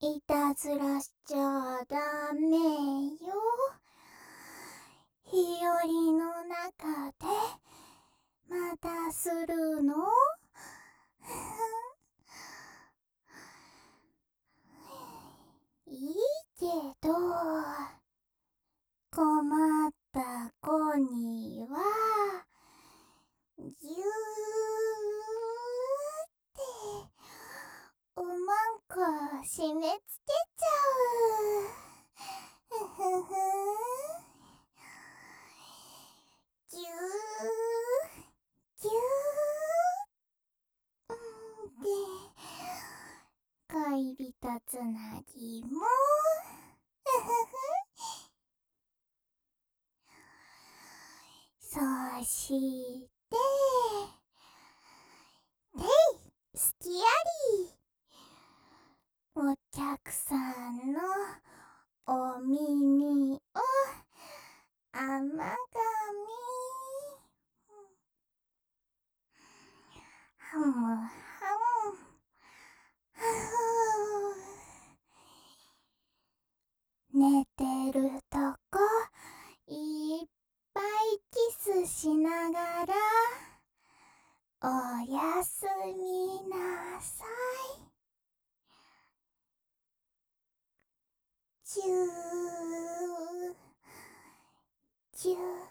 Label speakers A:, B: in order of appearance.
A: いたずらしちゃダメよ。日和の中でまたするの？いいけど、困った子にはぎゅーっておまんこ締め付けちゃう。ふふふ。ぎゅーぎゅーで恋人つなぎもふふふ。そして、すきあり。お客さんのお耳を甘がみ。はむはむ。はふ寝てるとこいっぱいキスしながらおやすみなさい。じゅーじゅー。